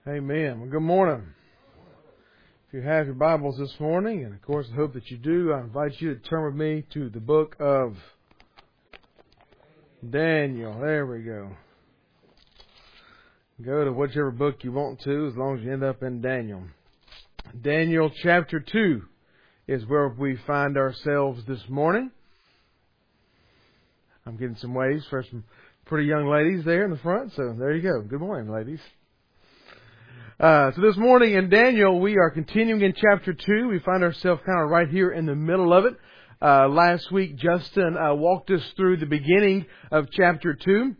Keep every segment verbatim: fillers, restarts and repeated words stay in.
Amen. Well, good morning. If you have your Bibles this morning, and of course I hope that you do, I invite you to turn with me to the book of Daniel. There we go. Go to whichever book you want to, as long as you end up in Daniel. Daniel chapter two is where we find ourselves this morning. I'm getting some waves for some pretty young ladies there in the front, so there you go. Good morning, ladies. Uh, so this morning in Daniel, we are continuing in chapter two. We find ourselves kind of right here in the middle of it. Uh, last week, Justin uh, walked us through the beginning of chapter two.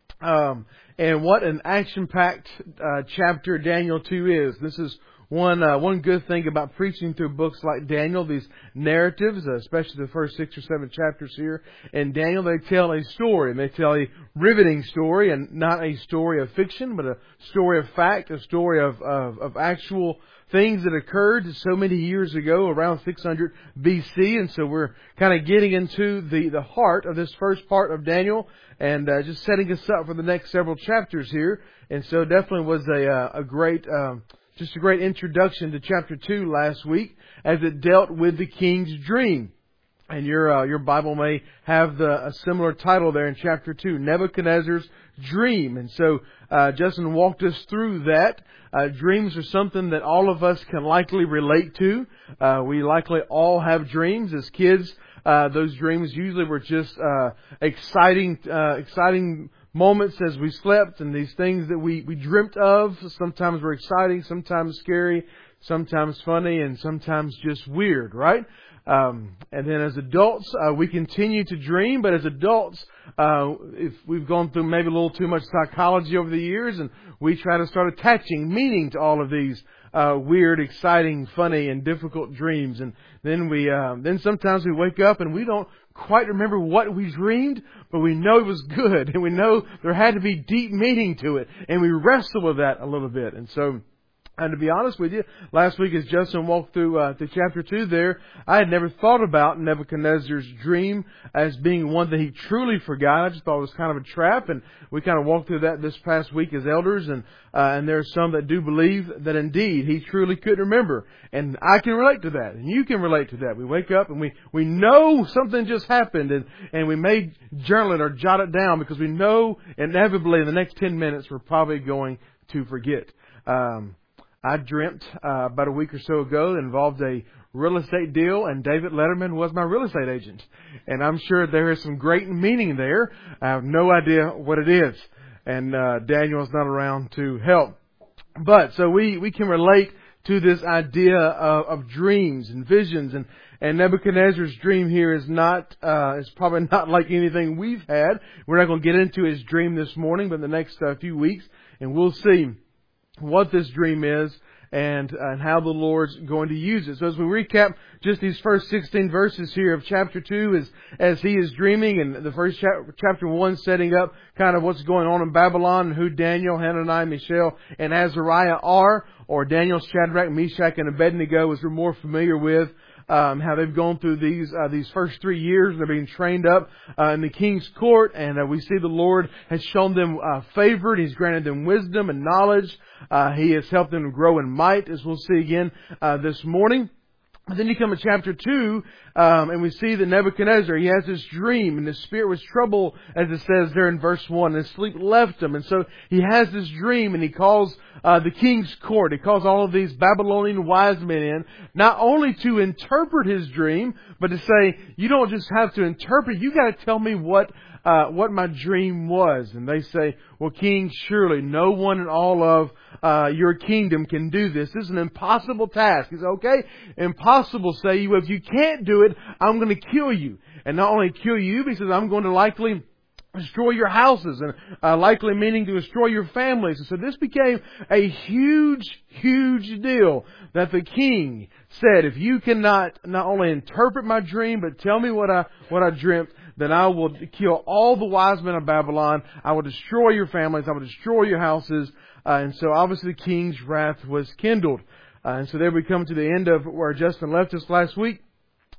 Um, and what an action-packed uh, chapter Daniel two is. This is one uh, one good thing about preaching through books like Daniel, these narratives, uh, especially the first six or seven chapters here. In Daniel, they tell a story, and they tell a riveting story, and not a story of fiction, but a story of fact, a story of, of, of actual things that occurred so many years ago, around six hundred B C. And so we're kind of getting into the, the heart of this first part of Daniel, and uh, just setting us up for the next several chapters here. And so definitely was a, uh, a great... Um, Just a great introduction to chapter two last week as it dealt with the king's dream. And your uh, your Bible may have the, a similar title there in chapter two, Nebuchadnezzar's Dream. And so uh, Justin walked us through that. Uh, dreams are something that all of us can likely relate to. Uh, we likely all have dreams as kids. Uh, those dreams usually were just uh, exciting, uh, exciting moments as we slept, and these things that we, we dreamt of. Sometimes were exciting, sometimes scary, sometimes funny, and sometimes just weird, right? Um, and then as adults, uh, we continue to dream, but as adults, uh, if we've gone through maybe a little too much psychology over the years, and we try to start attaching meaning to all of these uh, weird, exciting, funny, and difficult dreams. And then we, uh, then sometimes we wake up and we don't quite remember what we dreamed, but we know it was good, and we know there had to be deep meaning to it, and we wrestle with that a little bit. And so, and to be honest with you, last week as Justin walked through uh, through chapter two there, I had never thought about Nebuchadnezzar's dream as being one that he truly forgot. I just thought it was kind of a trap, and we kind of walked through that this past week as elders, and uh, and there are some that do believe that indeed he truly couldn't remember. And I can relate to that, and you can relate to that. We wake up and we, we know something just happened, and, and we may journal it or jot it down because we know inevitably in the next ten minutes we're probably going to forget. Um, I dreamt uh, about a week or so ago that involved a real estate deal, and David Letterman was my real estate agent. And I'm sure there is some great meaning there. I have no idea what it is. And uh, Daniel's not around to help. But so we, we can relate to this idea of, of dreams and visions. And, and Nebuchadnezzar's dream here is not, uh, is probably not like anything we've had. We're not going to get into his dream this morning, but in the next uh, few weeks, and we'll see what this dream is and, and how the Lord's going to use it. So as we recap just these first sixteen verses here of chapter two, as, as he is dreaming, and the first chapter, chapter one setting up kind of what's going on in Babylon and who Daniel, Hananiah, Mishael, and Azariah are, or Daniel, Shadrach, Meshach, and Abednego, as we're more familiar with. Um, how they've gone through these uh, these first three years. They're being trained up uh, in the king's court, and uh, we see the Lord has shown them uh, favor. He's granted them wisdom and knowledge. Uh, he has helped them grow in might, as we'll see again uh, this morning. And then you come to chapter two, um, and we see that Nebuchadnezzar, he has this dream, and his spirit was troubled, as it says there in verse one, and sleep left him. And so he has this dream, and he calls uh, the king's court. He calls all of these Babylonian wise men in, not only to interpret his dream, but to say, you don't just have to interpret, you got to tell me what Uh, what my dream was. And they say, well, King, surely no one in all of uh, your kingdom can do this. This is an impossible task. He said, okay, impossible, say you. If you can't do it, I'm going to kill you. And not only kill you, but he says, I'm going to likely destroy your houses, and uh, likely meaning to destroy your families. And so this became a huge, huge deal that the king said, if you cannot not only interpret my dream, but tell me what I what I dreamt, then I will kill all the wise men of Babylon. I will destroy your families. I will destroy your houses. Uh, and so obviously the king's wrath was kindled. Uh, and so there we come to the end of where Justin left us last week.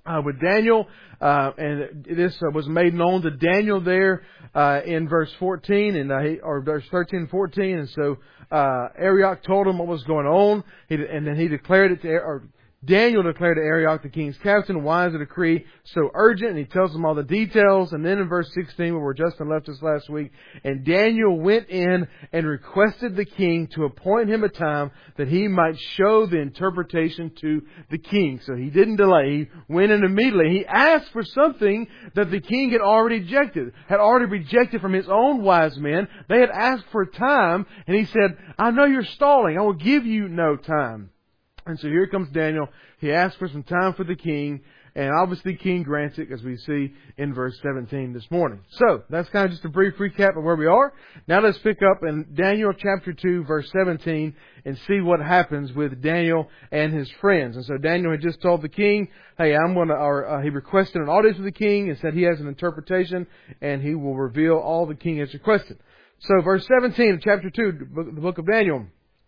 uh, with Daniel, uh, and this uh, was made known to Daniel there uh, in verse fourteen, and uh, he, or verse thirteen and fourteen. And so uh, Arioch told him what was going on, he, and then he declared it to, or Daniel declared to Arioch, the king's captain, why is the decree so urgent? And he tells him all the details. And then in verse sixteen, where Justin left us last week, and Daniel went in and requested the king to appoint him a time that he might show the interpretation to the king. So he didn't delay. He went in immediately. He asked for something that the king had already rejected, had already rejected from his own wise men. They had asked for time, and he said, I know you're stalling. I will give you no time. And so here comes Daniel. He asks for some time for the king, and obviously the king grants it, as we see in verse seventeen this morning. So, that's kind of just a brief recap of where we are. Now let's pick up in Daniel chapter two, verse seventeen, and see what happens with Daniel and his friends. And so Daniel had just told the king, hey, I'm going to, or uh, he requested an audience with the king and said he has an interpretation, and he will reveal all the king has requested. So, verse seventeen of chapter two, the book of Daniel.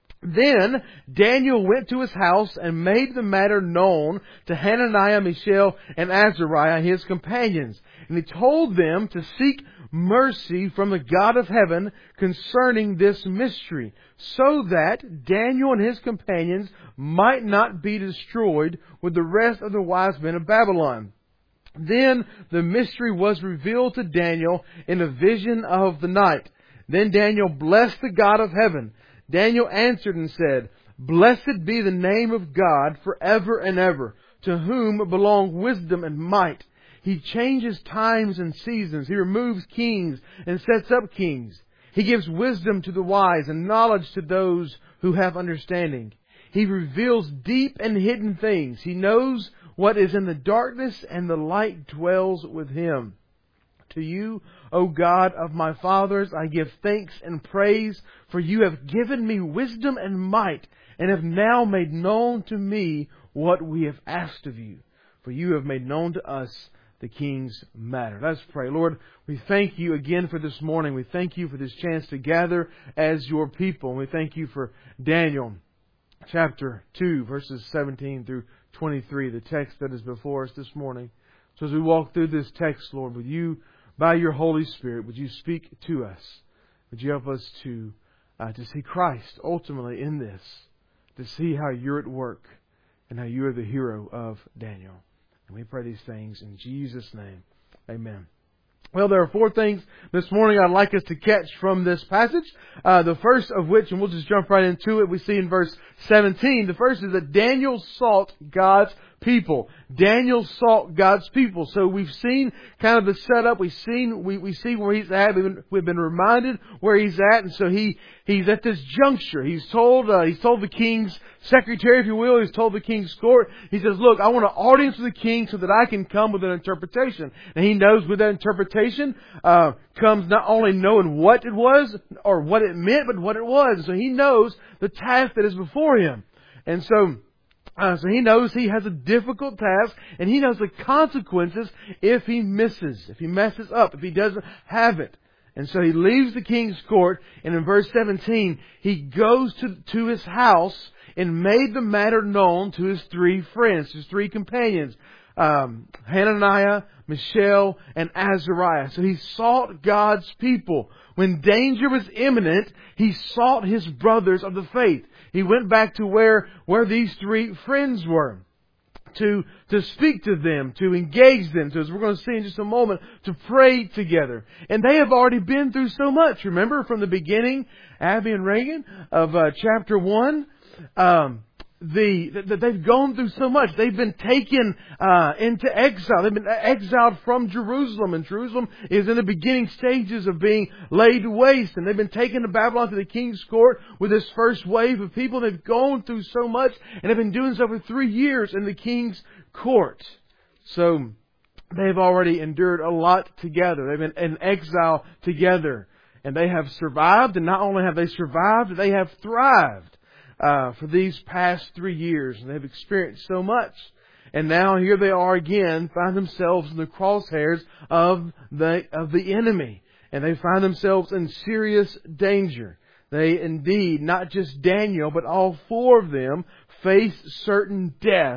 Then Daniel went to his house and made the matter known to Hananiah, Mishael, and Azariah, his companions. And he told them to seek mercy from the God of heaven concerning this mystery, so that Daniel and his companions might not be destroyed with the rest of the wise men of Babylon. Then the mystery was revealed to Daniel in a vision of the night. Then Daniel blessed the God of heaven. Daniel answered and said, Blessed be the name of God forever and ever, to whom belong wisdom and might. He changes times and seasons. He removes kings and sets up kings. He gives wisdom to the wise and knowledge to those who have understanding. He reveals deep and hidden things. He knows what is in the darkness, and the light dwells with Him. To you, O God of my fathers, I give thanks and praise, for you have given me wisdom and might, and have now made known to me what we have asked of you. For you have made known to us the king's matter. Let's pray. Lord, we thank you again for this morning. We thank you for this chance to gather as your people. And we thank you for Daniel chapter two, verses seventeen through twenty-three, the text that is before us this morning. So as we walk through this text, Lord, would you, by your Holy Spirit, would you speak to us? Would you help us to uh, to see Christ ultimately in this, to see how you're at work and how you are the hero of Daniel. And we pray these things in Jesus' name. Amen. Well, there are four things this morning I'd like us to catch from this passage. Uh, the first of which, and we'll just jump right into it, we see in verse seventeen. The first is that Daniel sought God's people. Daniel sought God's people. So we've seen kind of the setup. We've seen, we, we see where he's at. We've been, we've been reminded where he's at. And so he, he's at this juncture. He's told, uh, he's told the king's secretary, if you will, he's told the king's court. He says, look, I want an audience with the king so that I can come with an interpretation. And he knows with that interpretation, uh, comes not only knowing what it was or what it meant, but what it was. So he knows the task that is before him. And so, Uh, so he knows he has a difficult task, and he knows the consequences if he misses, if he messes up, if he doesn't have it. And so he leaves the king's court, and in verse seventeen, he goes to, to his house and made the matter known to his three friends, his three companions, um, Hananiah, Mishael, and Azariah. So he sought God's people. When danger was imminent, he sought his brothers of the faith. He went back to where, where these three friends were, to, to speak to them, to engage them, to, as we're going to see in just a moment, to pray together. And they have already been through so much. Remember from the beginning, Abby and Reagan, of uh, chapter one, um, the, that they've gone through so much. They've been taken uh, into exile. They've been exiled from Jerusalem, and Jerusalem is in the beginning stages of being laid waste. And they've been taken to Babylon to the king's court with this first wave of people. They've gone through so much, and have been doing so for three years in the king's court. So they've already endured a lot together. They've been in exile together, and they have survived. And not only have they survived, they have thrived. Uh, for these past three years. And they've experienced so much. And now here they are again, find themselves in the crosshairs of the, of the enemy. And they find themselves in serious danger. They indeed, not just Daniel, but all four of them face certain death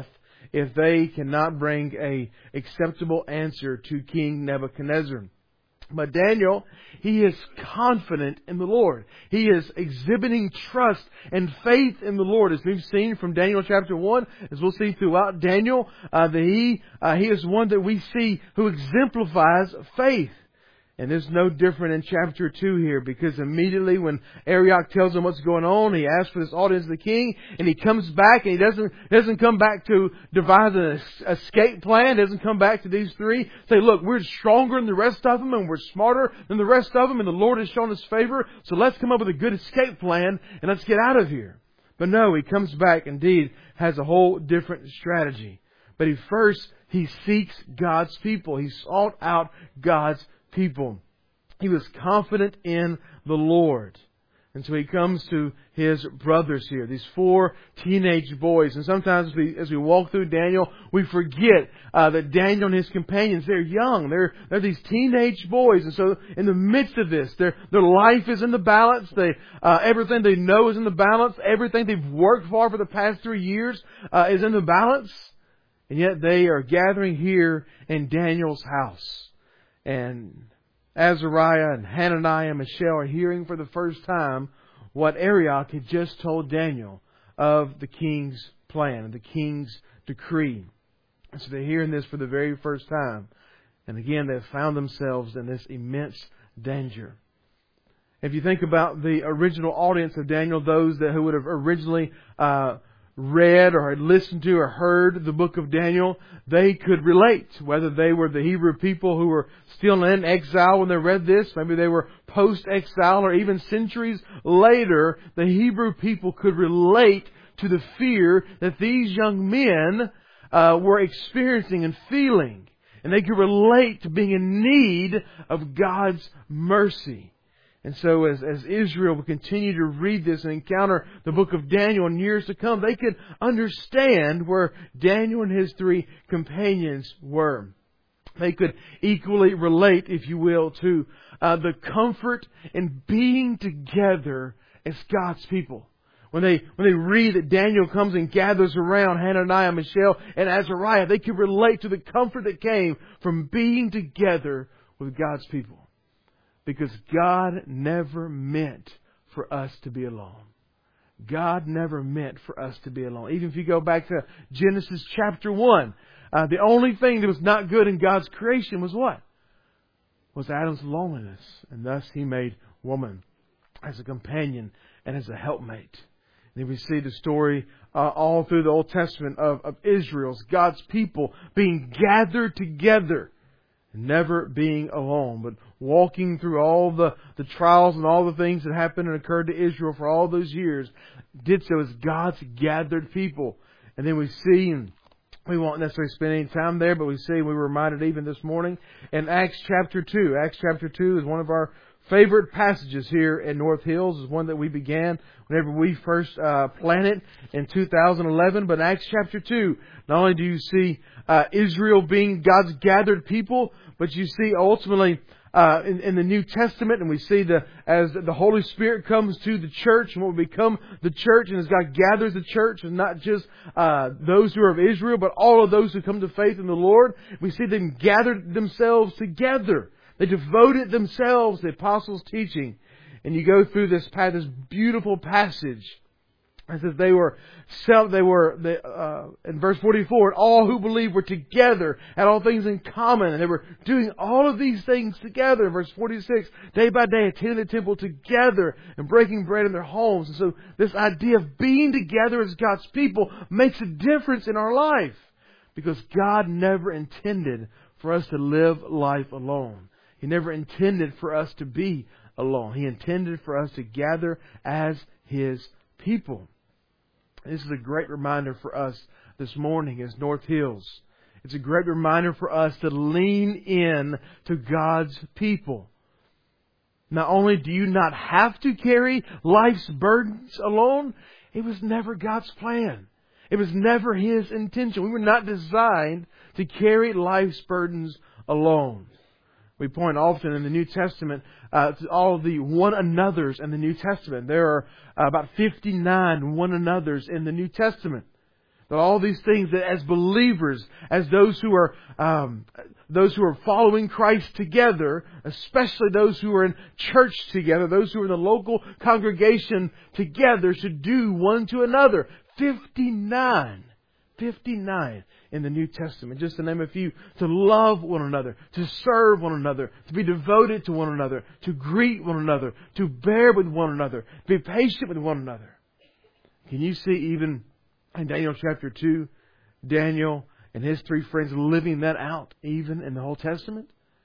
if they cannot bring a acceptable answer to King Nebuchadnezzar. But Daniel, he is confident in the Lord. He is exhibiting trust and faith in the Lord, as we've seen from Daniel chapter one, as we'll see throughout Daniel, uh, that he uh, he is one that we see who exemplifies faith. And it's no different in chapter two here, because immediately when Arioch tells him what's going on, he asks for this audience of the king, and he comes back, and he doesn't doesn't come back to devise an escape plan, doesn't come back to these three, say, look, we're stronger than the rest of them, and we're smarter than the rest of them, and the Lord has shown us favor, so let's come up with a good escape plan, and let's get out of here. But no, he comes back, indeed, has a whole different strategy. But he first, he seeks God's people. He sought out God's people. He was confident in the Lord. And so he comes to his brothers here, these four teenage boys. And sometimes as we, as we walk through Daniel, we forget uh, that Daniel and his companions, they're young. They're, they're these teenage boys. And so in the midst of this, their, their life is in the balance. They, uh, everything they know is in the balance. Everything they've worked for for the past three years uh, is in the balance. And yet they are gathering here in Daniel's house. And Azariah and Hananiah and Mishael are hearing for the first time what Arioch had just told Daniel of the king's plan and the king's decree. And so they're hearing this for the very first time. And again, they've found themselves in this immense danger. If you think about the original audience of Daniel, those that who would have originally uh, read or had listened to or heard the book of Daniel, they could relate. Whether they were the Hebrew people who were still in exile when they read this, maybe they were post-exile, or even centuries later, the Hebrew people could relate to the fear that these young men uh, were experiencing and feeling. And they could relate to being in need of God's mercy. And so as, as Israel would continue to read this and encounter the book of Daniel in years to come, they could understand where Daniel and his three companions were. They could equally relate, if you will, to uh, the comfort in being together as God's people. When they when they read that Daniel comes and gathers around Hananiah, Mishael, and Azariah, they could relate to the comfort that came from being together with God's people. Because God never meant for us to be alone. God never meant for us to be alone. Even if you go back to Genesis chapter one, uh, the only thing that was not good in God's creation was what? Was Adam's loneliness. And thus He made woman as a companion and as a helpmate. And then we see the story uh, all through the Old Testament of, of Israel's, God's people being gathered together. Never being alone, but walking through all the, the trials and all the things that happened and occurred to Israel for all those years, did so as God's gathered people. And then we see, and we won't necessarily spend any time there, but we see, we were reminded even this morning, in Acts chapter two. Acts chapter two is one of our favorite passages here at North Hills. Is one that we began whenever we first uh, planted in two thousand eleven. But in Acts chapter two, not only do you see uh, Israel being God's gathered people, but you see ultimately uh, in, in the New Testament, and we see the as the Holy Spirit comes to the church and what will become the church, and as God gathers the church, and not just uh, those who are of Israel, but all of those who come to faith in the Lord, we see them gathered themselves together. They devoted themselves to the apostles' teaching. And you go through this path, this beautiful passage. It says they were, self, they were they, uh, in verse forty-four, all who believed were together, had all things in common. And they were doing all of these things together. In verse forty-six, day by day attending the temple together and breaking bread in their homes. And so this idea of being together as God's people makes a difference in our life. Because God never intended for us to live life alone. He never intended for us to be alone. He intended for us to gather as His people. This is a great reminder for us this morning as North Hills. It's a great reminder for us to lean in to God's people. Not only do you not have to carry life's burdens alone, it was never God's plan. It was never His intention. We were not designed to carry life's burdens alone. We point often in the New Testament uh, to all of the one another's in the New Testament. There are uh, about fifty-nine one another's in the New Testament. That all these things that as believers, as those who are um, those who are following Christ together, especially those who are in church together, those who are in the local congregation together, should do one to another. Fifty-nine, fifty-nine in the New Testament, just to name a few. To love one another, to serve one another, to be devoted to one another, to greet one another, to bear with one another, to be patient with one another. Can you see even in Daniel chapter two, Daniel and his three friends living that out even in the Old Testament?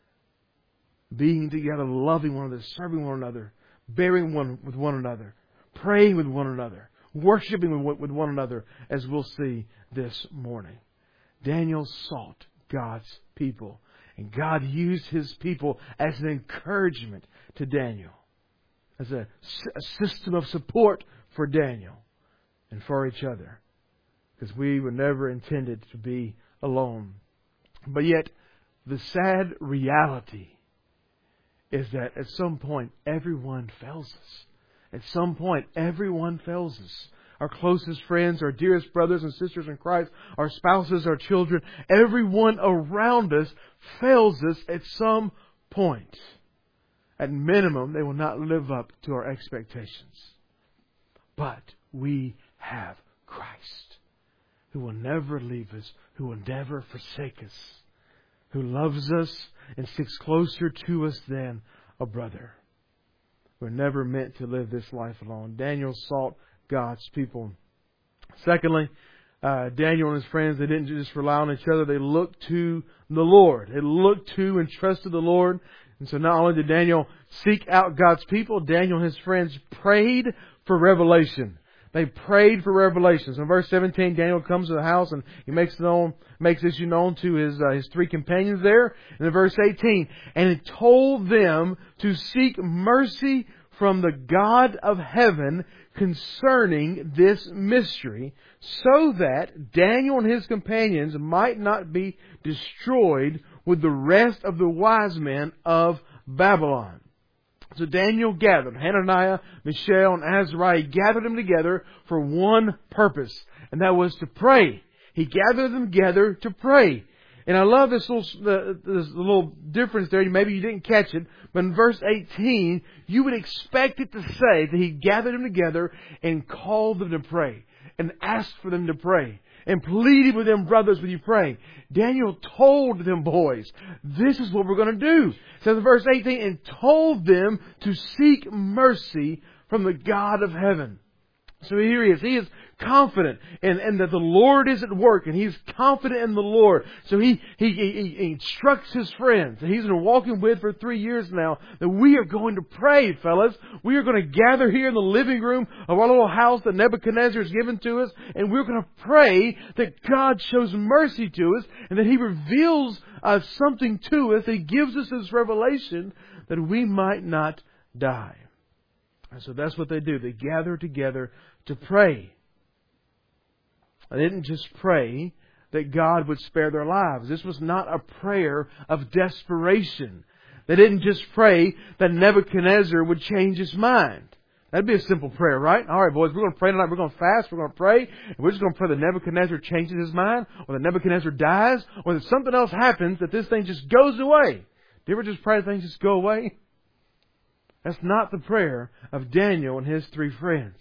Being together, loving one another, serving one another, bearing one with one another, praying with one another, worshiping with one another, as we'll see this morning. Daniel sought God's people, and God used His people as an encouragement to Daniel, as a, a system of support for Daniel and for each other. Because we were never intended to be alone. But yet, the sad reality is that at some point, everyone fails us. At some point, everyone fails us. Our closest friends, our dearest brothers and sisters in Christ, our spouses, our children, everyone around us fails us at some point. At minimum, they will not live up to our expectations. But we have Christ, who will never leave us, who will never forsake us, who loves us and sticks closer to us than a brother. We're never meant to live this life alone. Daniel sought God's people. Secondly, uh, Daniel and his friends, they didn't just rely on each other. They looked to the Lord. They looked to and trusted the Lord. And so not only did Daniel seek out God's people, Daniel and his friends prayed for revelation. They prayed for revelations. In verse seventeen, Daniel comes to the house and he makes known, makes this known to his uh, his three companions there. And in verse eighteen, and he told them to seek mercy from the God of heaven concerning this mystery, so that Daniel and his companions might not be destroyed with the rest of the wise men of Babylon. So Daniel gathered Hananiah, Mishael, and Azariah. He gathered them together for one purpose, and that was to pray. He gathered them together to pray. And I love this little, this little difference there. Maybe you didn't catch it, but in verse eighteen, you would expect it to say that he gathered them together and called them to pray, and asked for them to pray, and pleaded with them, brothers, will you pray? Daniel told them, boys, this is what we're going to do. It says in verse eighteen, and told them to seek mercy from the God of heaven. So here he is. He is confident and, and that the Lord is at work, and he's confident in the Lord. So he, he, he, he instructs his friends that he's been walking with for three years now that we are going to pray, fellas. We are going to gather here in the living room of our little house that Nebuchadnezzar has given to us, and we're going to pray that God shows mercy to us and that He reveals uh, something to us, that He gives us His revelation that we might not die. And so that's what they do. They gather together to pray. They didn't just pray that God would spare their lives. This was not a prayer of desperation. They didn't just pray that Nebuchadnezzar would change his mind. That'd be a simple prayer, right? All right, boys, we're going to pray tonight. We're going to fast. We're going to pray. And we're just going to pray that Nebuchadnezzar changes his mind, or that Nebuchadnezzar dies, or that something else happens, that this thing just goes away. Do you ever just pray that things just go away? That's not the prayer of Daniel and his three friends.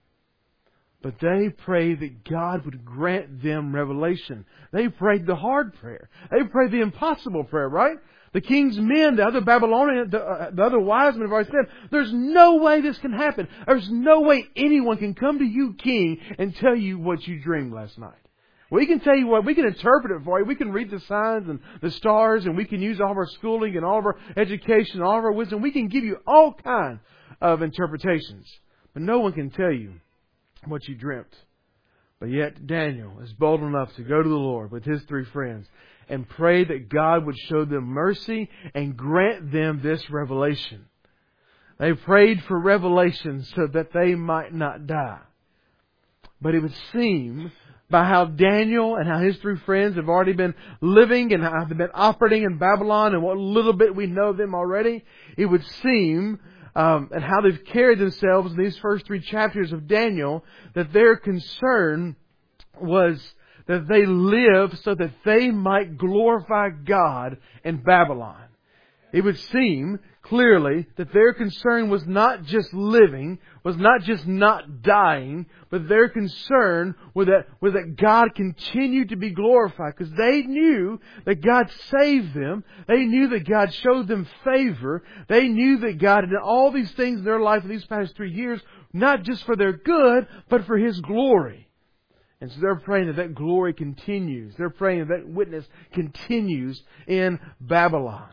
But they prayed that God would grant them revelation. They prayed the hard prayer. They prayed the impossible prayer, right? The king's men, the other Babylonian, the, uh, the other wise men have already said, there's no way this can happen. There's no way anyone can come to you, king, and tell you what you dreamed last night. We can tell you what, we can interpret it for you. We can read the signs and the stars, and we can use all of our schooling and all of our education and all of our wisdom. We can give you all kinds of interpretations. But no one can tell you what you dreamt. But yet Daniel is bold enough to go to the Lord with his three friends and pray that God would show them mercy and grant them this revelation. They prayed for revelation so that they might not die. But it would seem, by how Daniel and how his three friends have already been living and how they've been operating in Babylon and what little bit we know of them already, it would seem, um, and how they've carried themselves in these first three chapters of Daniel, that their concern was that they lived so that they might glorify God in Babylon. It would seem clearly that their concern was not just living, was not just not dying, but their concern was that, was that God continued to be glorified, because they knew that God saved them. They knew that God showed them favor. They knew that God had done all these things in their life in these past three years, not just for their good, but for His glory. And so they're praying that that glory continues. They're praying that that witness continues in Babylon.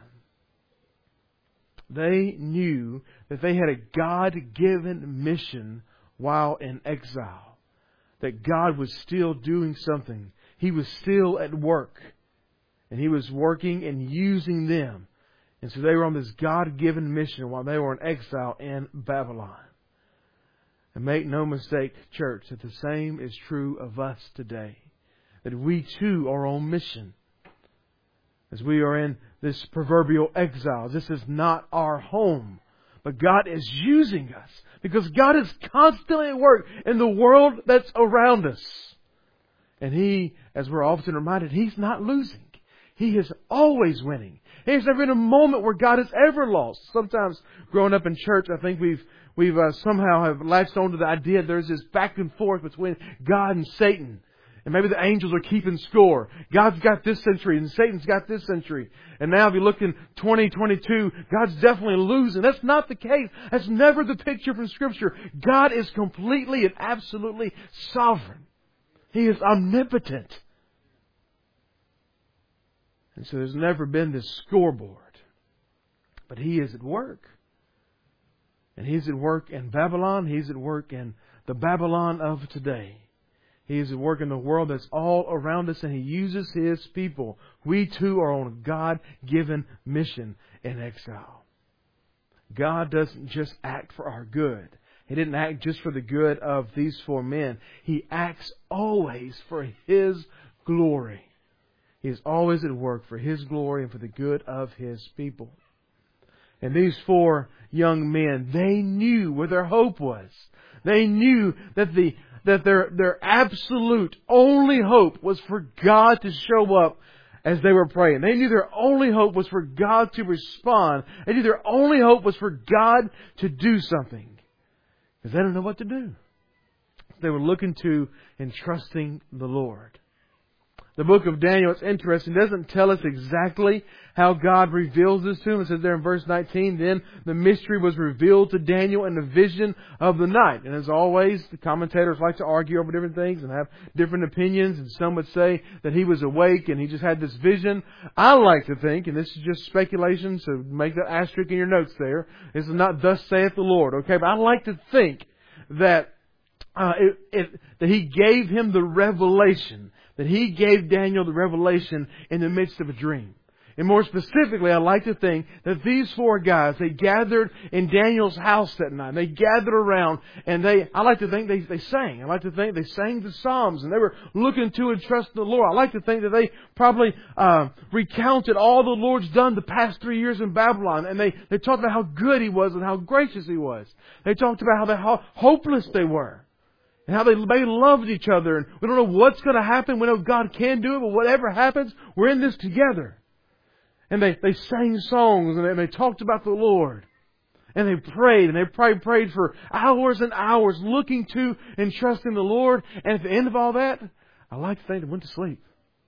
They knew that they had a God-given mission while in exile. That God was still doing something. He was still at work. And He was working and using them. And so they were on this God-given mission while they were in exile in Babylon. And make no mistake, church, that the same is true of us today. That we too are on mission. As we are in this proverbial exile. This is not our home. But God is using us. Because God is constantly at work in the world that's around us. And He, as we're often reminded, He's not losing. He is always winning. There's never been a moment where God has ever lost. Sometimes growing up in church, I think we've we've uh, somehow have latched onto the idea that there's this back and forth between God and Satan. And maybe the angels are keeping score. God's got this century and Satan's got this century. And now if you look in twenty twenty-two, God's definitely losing. That's not the case. That's never the picture from Scripture. God is completely and absolutely sovereign. He is omnipotent. And so there's never been this scoreboard. But He is at work. And He's at work in Babylon. He's at work in the Babylon of today. He is at work in the world that's all around us, and He uses His people. We too are on a God-given mission in exile. God doesn't just act for our good. He didn't act just for the good of these four men. He acts always for His glory. He is always at work for His glory and for the good of His people. And these four young men, they knew where their hope was. They knew that the that their their absolute only hope was for God to show up as they were praying. They knew their only hope was for God to respond. They knew their only hope was for God to do something. Because they don't know what to do. They were looking to and trusting the Lord. The book of Daniel, it's interesting, it doesn't tell us exactly how God reveals this to him. It says there in verse nineteen, then the mystery was revealed to Daniel in the vision of the night. And as always, the commentators like to argue over different things and have different opinions. And some would say that he was awake and he just had this vision. I like to think, and this is just speculation, so make that asterisk in your notes there. This is not thus saith the Lord, okay? But I like to think that uh, it, it, that He gave him the revelation. That He gave Daniel the revelation in the midst of a dream. And more specifically, I like to think that these four guys, they gathered in Daniel's house that night. They gathered around and they, I like to think they, they sang. I like to think they sang the Psalms and they were looking to and trusting the Lord. I like to think that they probably uh, recounted all the Lord's done the past three years in Babylon. And they, they talked about how good He was and how gracious He was. They talked about how, they, how hopeless they were. And how they, they loved each other. And we don't know what's going to happen. We know God can do it. But whatever happens, we're in this together. And they, they sang songs. And they, and they talked about the Lord. And they prayed. And they prayed, prayed for hours and hours. Looking to and trusting the Lord. And at the end of all that, I like to think they went to sleep.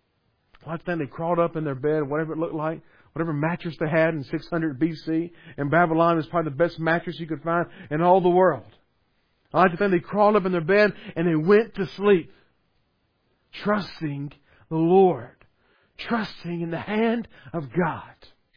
I like to think they crawled up in their bed. Whatever it looked like. Whatever mattress they had in six hundred B C. And Babylon was probably the best mattress you could find in all the world. I like to think they crawled up in their bed and they went to sleep. Trusting the Lord. Trusting in the hand of God.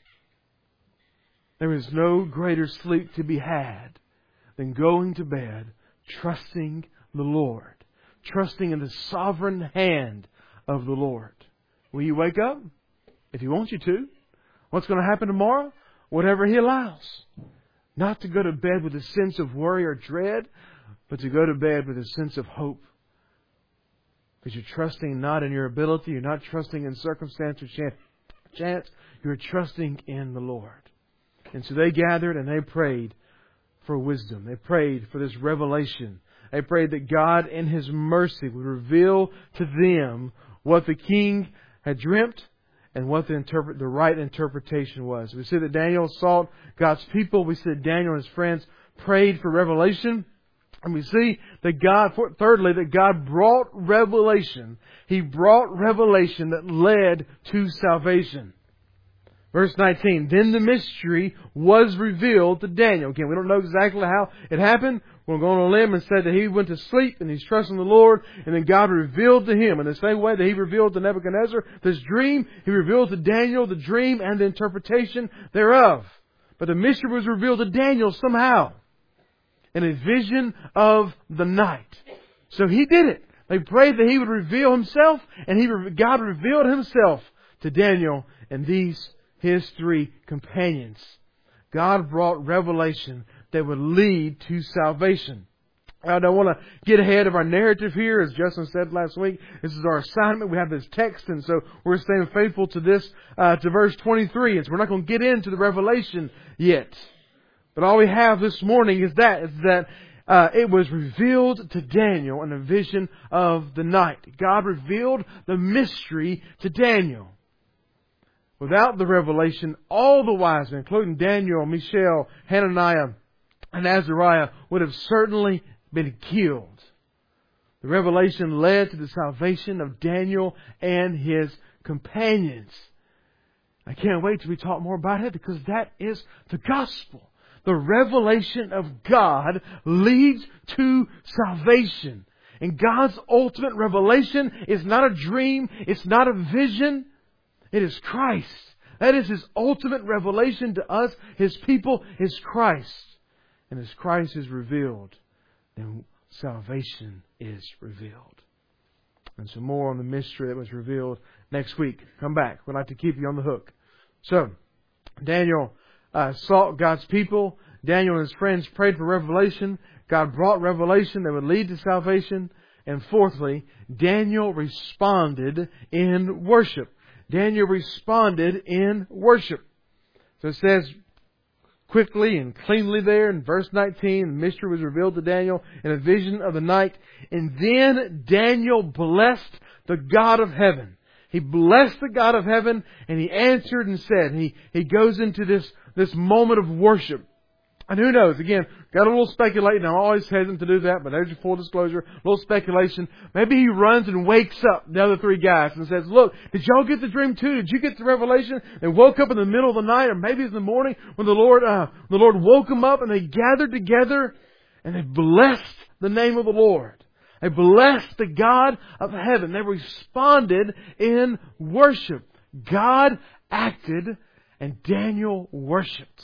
There is no greater sleep to be had than going to bed trusting the Lord. Trusting in the sovereign hand of the Lord. Will you wake up? If He wants you to. What's going to happen tomorrow? Whatever He allows. Not to go to bed with a sense of worry or dread, but to go to bed with a sense of hope. Because you're trusting not in your ability, you're not trusting in circumstance or chance, you're trusting in the Lord. And so they gathered and they prayed for wisdom. They prayed for this revelation They prayed that God in His mercy would reveal to them what the king had dreamt and what the interpret the right interpretation was. We see that Daniel sought God's people. We see that Daniel and his friends prayed for revelation. And we see that God, thirdly, that God brought revelation. He brought revelation that led to salvation. Verse nineteen, then the mystery was revealed to Daniel. Again, we don't know exactly how it happened. We're going on a limb and said that he went to sleep and he's trusting the Lord, and then God revealed to him in the same way that He revealed to Nebuchadnezzar this dream. He revealed to Daniel the dream and the interpretation thereof. But the mystery was revealed to Daniel somehow in a vision of the night. So he did it. They prayed that He would reveal Himself, and he, God revealed Himself to Daniel and these His three companions. God brought revelation that would lead to salvation. I don't want to get ahead of our narrative here. As Justin said last week, this is our assignment. We have this text, and so we're staying faithful to this, uh, to verse twenty-three. And so we're not going to get into the revelation yet. But all we have this morning is that, is that uh, it was revealed to Daniel in a vision of the night. God revealed the mystery to Daniel. Without the revelation, all the wise men, including Daniel, Mishael, Hananiah, and Azariah, would have certainly been killed. The revelation led to the salvation of Daniel and his companions. I can't wait till we talk more about it, because that is the gospel. The revelation of God leads to salvation. And God's ultimate revelation is not a dream. It's not a vision. It is Christ. That is His ultimate revelation to us, His people, is Christ. And as Christ is revealed, then salvation is revealed. And so more on the mystery that was revealed next week. Come back. We'd like to keep you on the hook. So, Daniel uh, sought God's people. Daniel and his friends prayed for revelation. God brought revelation that would lead to salvation. And fourthly, Daniel responded in worship. Daniel responded in worship. So it says quickly and cleanly there in verse nineteen, the mystery was revealed to Daniel in a vision of the night. And then Daniel blessed the God of heaven. He blessed the God of heaven, and he answered and said, he, he goes into this, this moment of worship. And who knows, again, got a little speculation. I'm always hesitant to do that, but there's your full disclosure. A little speculation. Maybe he runs and wakes up the other three guys and says, look, did y'all get the dream too? Did you get the revelation? They woke up in the middle of the night, or maybe it's in the morning when the Lord, uh, the Lord woke them up, and they gathered together and they blessed the name of the Lord. They blessed the God of heaven. They responded in worship. God acted and Daniel worshipped.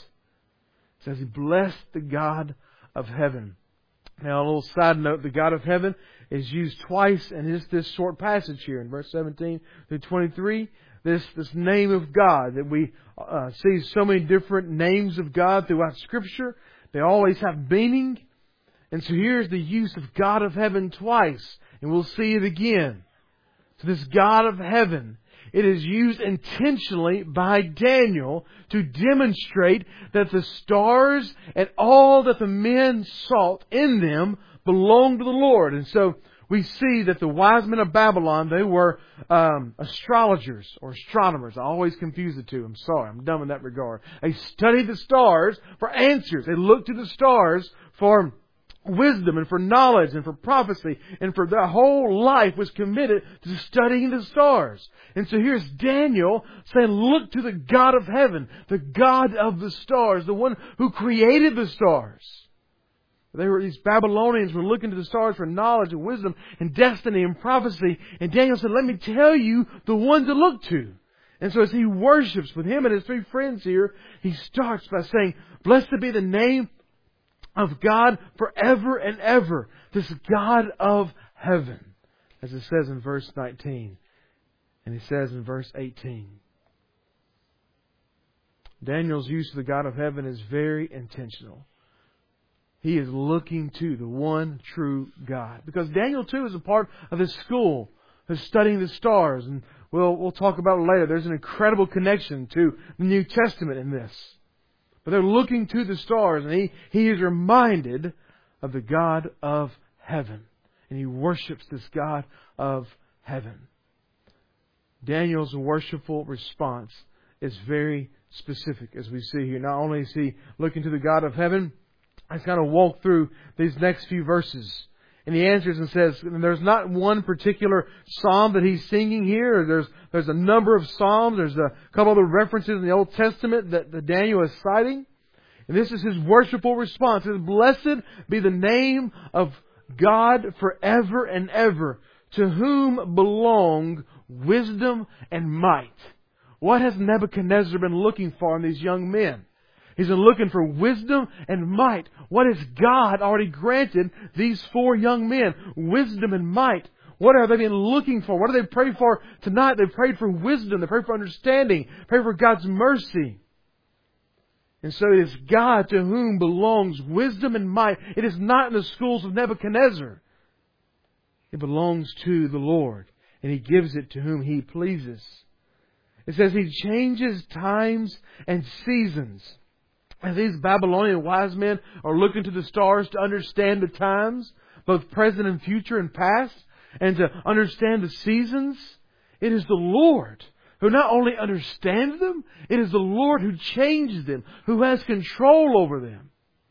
It says he blessed the God of heaven. Now, a little side note, the God of heaven is used twice in this, this short passage here in verse seventeen through twenty-three. This, this name of God that we uh, see so many different names of God throughout Scripture. They always have meaning. And so here's the use of God of heaven twice. And we'll see it again. So this God of heaven, it is used intentionally by Daniel to demonstrate that the stars and all that the men sought in them belonged to the Lord. And so we see that the wise men of Babylon, they were um, astrologers or astronomers. I always confuse the two. I'm sorry. I'm dumb in that regard. They studied the stars for answers. They looked to the stars for wisdom and for knowledge and for prophecy, and for their whole life was committed to studying the stars. And so here's Daniel saying, look to the God of heaven, the God of the stars, the one who created the stars. They were, these Babylonians were looking to the stars for knowledge and wisdom and destiny and prophecy. And Daniel said, let me tell you the one to look to. And so as he worships with him and his three friends here, he starts by saying, blessed be the name of God forever and ever. This God of heaven. As it says in verse nineteen. And it says in verse eighteen. Daniel's use of the God of heaven is very intentional. He is looking to the one true God. Because Daniel too is a part of this school of studying the stars. And we'll, we'll talk about it later. There's an incredible connection to the New Testament in this. But they're looking to the stars, and he, he is reminded of the God of heaven. And he worships this God of heaven. Daniel's worshipful response is very specific, as we see here. Not only is he looking to the God of heaven, he's kind of walk through these next few verses. And he answers and says, and there's not one particular psalm that he's singing here. There's there's a number of psalms. There's a couple other references in the Old Testament that, that Daniel is citing. And this is his worshipful response. It says, blessed be the name of God forever and ever, to whom belong wisdom and might. What has Nebuchadnezzar been looking for in these young men? He's been looking for wisdom and might. What has God already granted these four young men? Wisdom and might. What have they been looking for? What do they pray for tonight? They've prayed for wisdom. They prayed for understanding. Pray for God's mercy. And so it is God to whom belongs wisdom and might. It is not in the schools of Nebuchadnezzar. It belongs to the Lord. And He gives it to whom He pleases. It says He changes times and seasons. As these Babylonian wise men are looking to the stars to understand the times, both present and future and past, and to understand the seasons, it is the Lord who not only understands them, it is the Lord who changes them, who has control over them.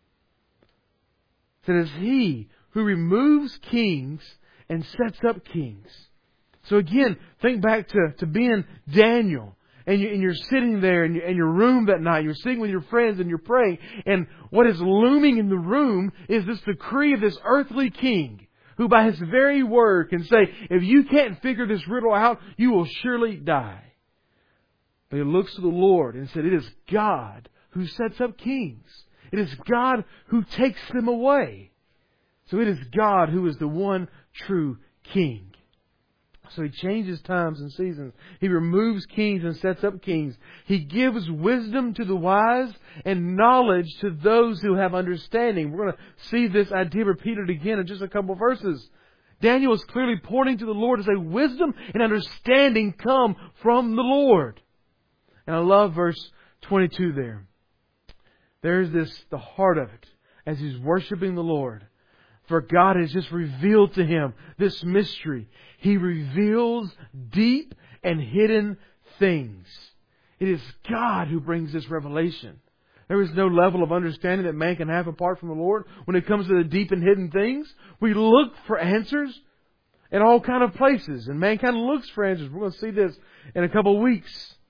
It is He who removes kings and sets up kings. So again, think back to, to being Daniel. And, you, and you're sitting there in your, in your room that night. You're sitting with your friends and you're praying. And what is looming in the room is this decree of this earthly king, who by his very word can say, if you can't figure this riddle out, you will surely die. But he looks to the Lord and said, it is God who sets up kings. It is God who takes them away. So it is God who is the one true king. So He changes times and seasons. He removes kings and sets up kings. He gives wisdom to the wise and knowledge to those who have understanding. We're going to see this idea repeated again in just a couple of verses. Daniel is clearly pointing to the Lord to say wisdom and understanding come from the Lord. And I love verse twenty-two there. There's this, the heart of it, as he's worshiping the Lord. For God has just revealed to him this mystery. He reveals deep and hidden things. It is God who brings this revelation. There is no level of understanding that man can have apart from the Lord. When it comes to the deep and hidden things, we look for answers in all kind of places. And mankind looks for answers. We're going to see this in a couple of weeks.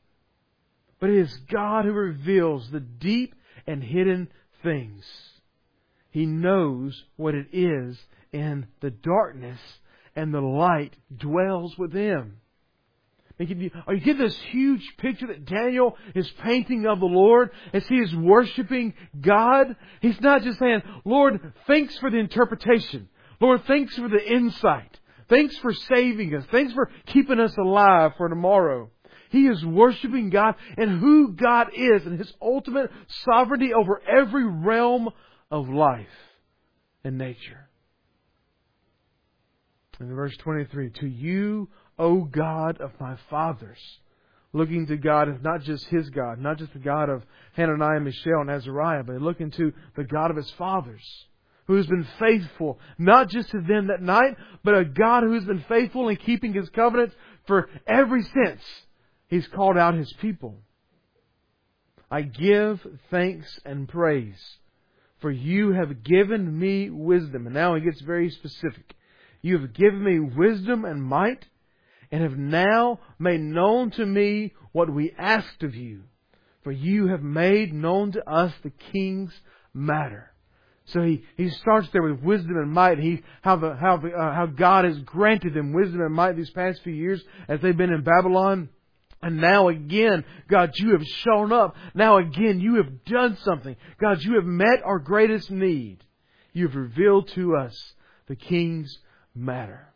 But it is God who reveals the deep and hidden things. He knows what it is in the darkness, and the light dwells with Him. Are you getting this huge picture that Daniel is painting of the Lord as he is worshiping God? He's not just saying, Lord, thanks for the interpretation. Lord, thanks for the insight. Thanks for saving us. Thanks for keeping us alive for tomorrow. He is worshiping God and who God is and His ultimate sovereignty over every realm of life and nature. In verse twenty-three, to you, O God of my fathers, looking to God as not just his God, not just the God of Hananiah, Mishael, and Azariah, but looking to the God of his fathers, who has been faithful, not just to them that night, but a God who has been faithful in keeping His covenants for every since He's called out His people. I give thanks and praise, for you have given me wisdom. And now he gets very specific. You have given me wisdom and might, and have now made known to me what we asked of you. For you have made known to us the king's matter. So he, he starts there with wisdom and might. He how the how the, uh, how God has granted them wisdom and might these past few years as they've been in Babylon. And now again, God, you have shown up. Now again, you have done something. God, you have met our greatest need. You have revealed to us the king's matter.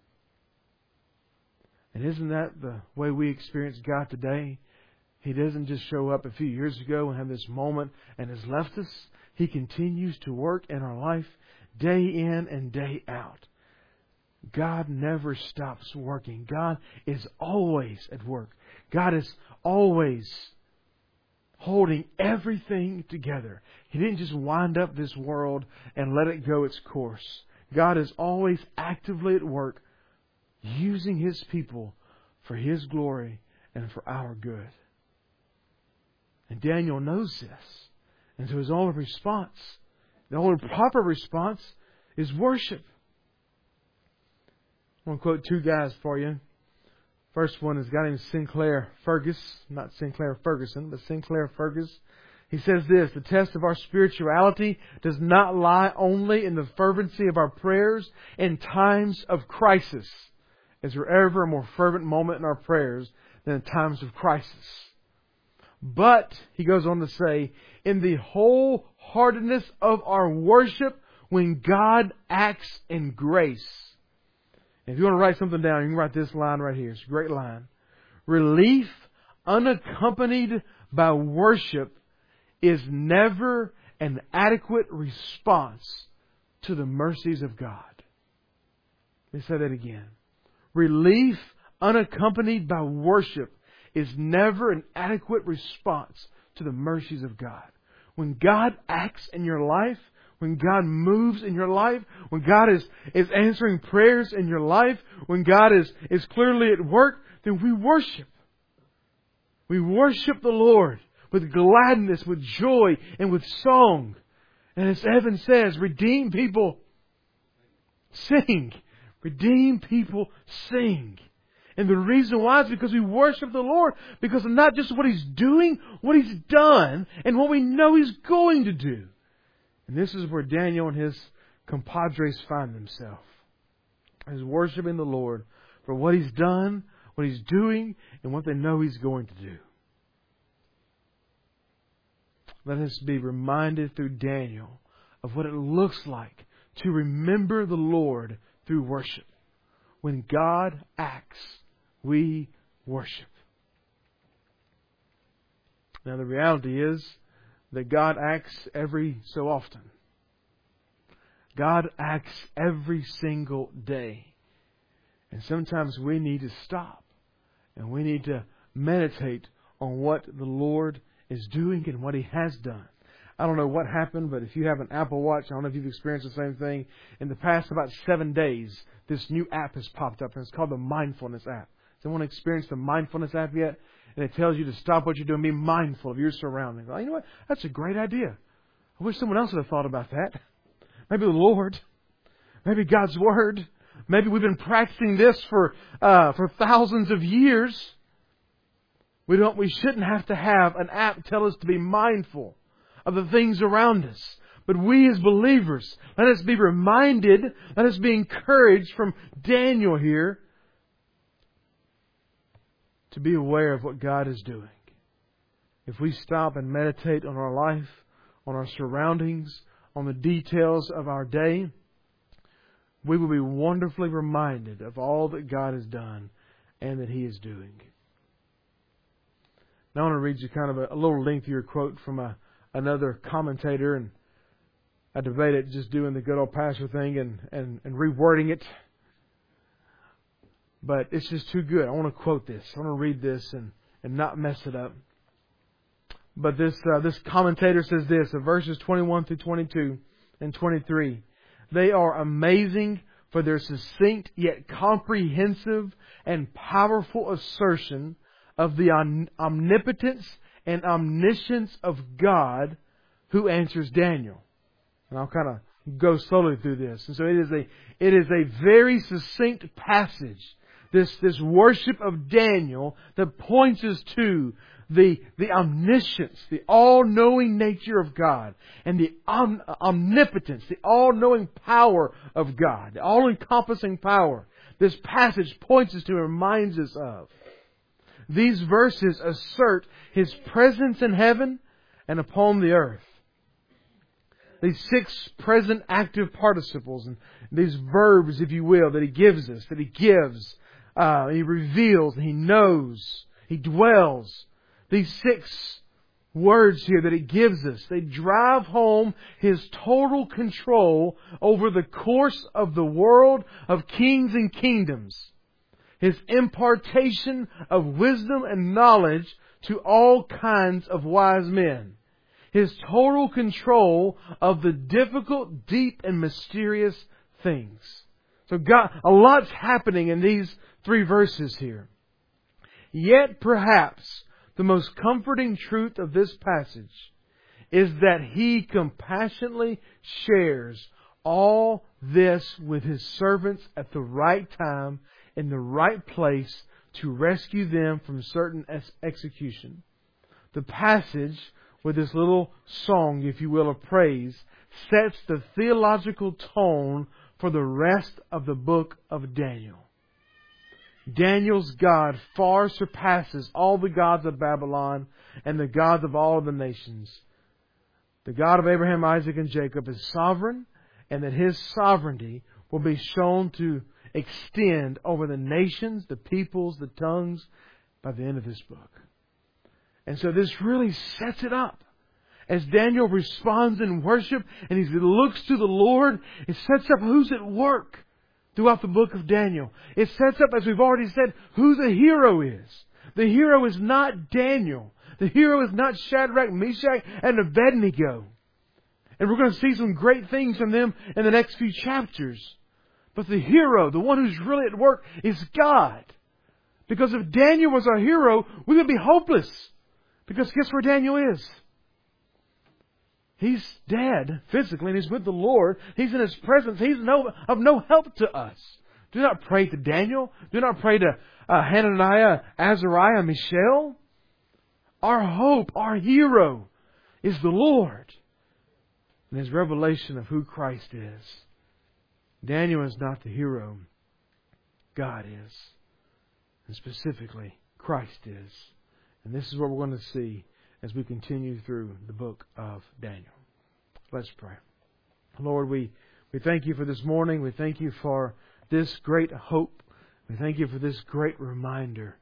And isn't that the way we experience God today? He doesn't just show up a few years ago and have this moment and has left us. He continues to work in our life day in and day out. God never stops working. God is always at work. God is always holding everything together. He didn't just wind up this world and let it go its course. God is always actively at work, using His people for His glory and for our good. And Daniel knows this. And so his only response, the only proper response, is worship. I want to quote two guys for you. First one is a guy named Sinclair Fergus. Not Sinclair Ferguson, but Sinclair Fergus. He says this: the test of our spirituality does not lie only in the fervency of our prayers in times of crisis. Is there ever a more fervent moment in our prayers than in times of crisis? But, he goes on to say, in the wholeheartedness of our worship when God acts in grace. And if you want to write something down, you can write this line right here. It's a great line. Relief unaccompanied by worship is never an adequate response to the mercies of God. Let me say that again. Relief unaccompanied by worship is never an adequate response to the mercies of God. When God acts in your life, when God moves in your life, when God is, is answering prayers in your life, when God is, is clearly at work, then we worship. We worship the Lord with gladness, with joy, and with song. And as Evan says, redeemed people sing. Redeemed people sing. And the reason why is because we worship the Lord. Because of not just what He's doing, what He's done, and what we know He's going to do. And this is where Daniel and his compadres find themselves. Is worshiping the Lord for what He's done, what He's doing, and what they know He's going to do. Let us be reminded through Daniel of what it looks like to remember the Lord through worship. When God acts, we worship. Now the reality is that God acts every so often. God acts every single day. And sometimes we need to stop and we need to meditate on what the Lord is doing and what He has done. I don't know what happened, but if you have an Apple Watch, I don't know if you've experienced the same thing. In the past about seven days, this new app has popped up, and it's called the Mindfulness app. Has anyone experienced the Mindfulness app yet? And it tells you to stop what you're doing, be mindful of your surroundings. Well, you know what? That's a great idea. I wish someone else would have thought about that. Maybe the Lord. Maybe God's Word. Maybe we've been practicing this for uh, for thousands of years. We don't. We shouldn't have to have an app tell us to be mindful of the things around us. But we as believers, let us be reminded, let us be encouraged from Daniel here to be aware of what God is doing. If we stop and meditate on our life, on our surroundings, on the details of our day, we will be wonderfully reminded of all that God has done and that He is doing. Now I want to read you kind of a, a little lengthier quote from a, another commentator, and I debated just doing the good old pastor thing and, and, and rewording it. But it's just too good. I want to quote this. I want to read this and, and not mess it up. But this uh, this commentator says this in verses twenty-one through twenty-two and twenty-three. They are amazing for their succinct yet comprehensive and powerful assertion of the omnipotence and omniscience of God who answers Daniel. And I'll kind of go slowly through this. And so it is a it is a very succinct passage. This this worship of Daniel that points us to the the omniscience, the all-knowing nature of God, and the om, omnipotence, the all-knowing power of God, the all-encompassing power. This passage points us to and reminds us of. These verses assert His presence in heaven and upon the earth. These six present active participles and these verbs, if you will, that He gives us, that He gives, uh, He reveals, He knows, He dwells. These six words here that He gives us, they drive home His total control over the course of the world of kings and kingdoms. His impartation of wisdom and knowledge to all kinds of wise men. His total control of the difficult, deep, and mysterious things. So God, a lot's happening in these three verses here. Yet perhaps the most comforting truth of this passage is that He compassionately shares all this with His servants at the right time, in the right place, to rescue them from certain ex- execution. The passage, with this little song, if you will, of praise, sets the theological tone for the rest of the book of Daniel. Daniel's God far surpasses all the gods of Babylon and the gods of all of the nations. The God of Abraham, Isaac, and Jacob is sovereign, and that His sovereignty will be shown to extend over the nations, the peoples, the tongues, by the end of this book. And so this really sets it up. As Daniel responds in worship and he looks to the Lord, it sets up who's at work throughout the book of Daniel. It sets up, as we've already said, who the hero is. The hero is not Daniel. The hero is not Shadrach, Meshach, and Abednego. And we're going to see some great things from them in the next few chapters. But the hero, the one who's really at work, is God. Because if Daniel was our hero, we would be hopeless. Because guess where Daniel is? He's dead physically and he's with the Lord. He's in His presence. He's no, of no help to us. Do not pray to Daniel. Do not pray to uh, Hananiah, Azariah, Mishael. Our hope, our hero, is the Lord and His revelation of who Christ is. Daniel is not the hero. God is. And specifically, Christ is. And this is what we're going to see as we continue through the book of Daniel. Let's pray. Lord, we, we thank You for this morning. We thank You for this great hope. We thank You for this great reminder.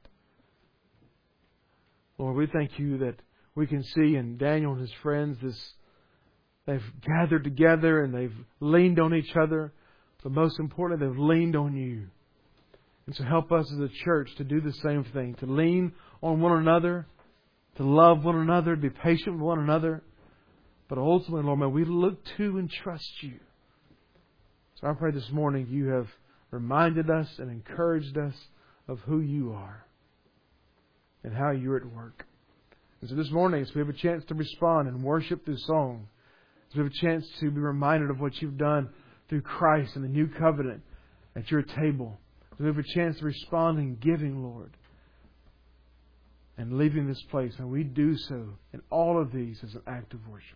Lord, we thank You that we can see in Daniel and his friends this, they've gathered together and they've leaned on each other. But most importantly, they've leaned on You. And so help us as a church to do the same thing, to lean on one another, to love one another, to be patient with one another. But ultimately, Lord, may we look to and trust You. So I pray this morning You have reminded us and encouraged us of who You are and how You're at work. And so this morning, as we have a chance to respond and worship through song, as we have a chance to be reminded of what You've done through Christ and the new covenant at Your table, as we have a chance to respond in giving, Lord, and leaving this place, and we do so in all of these as an act of worship.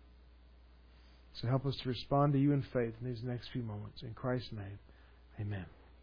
So help us to respond to You in faith in these next few moments. In Christ's name, amen.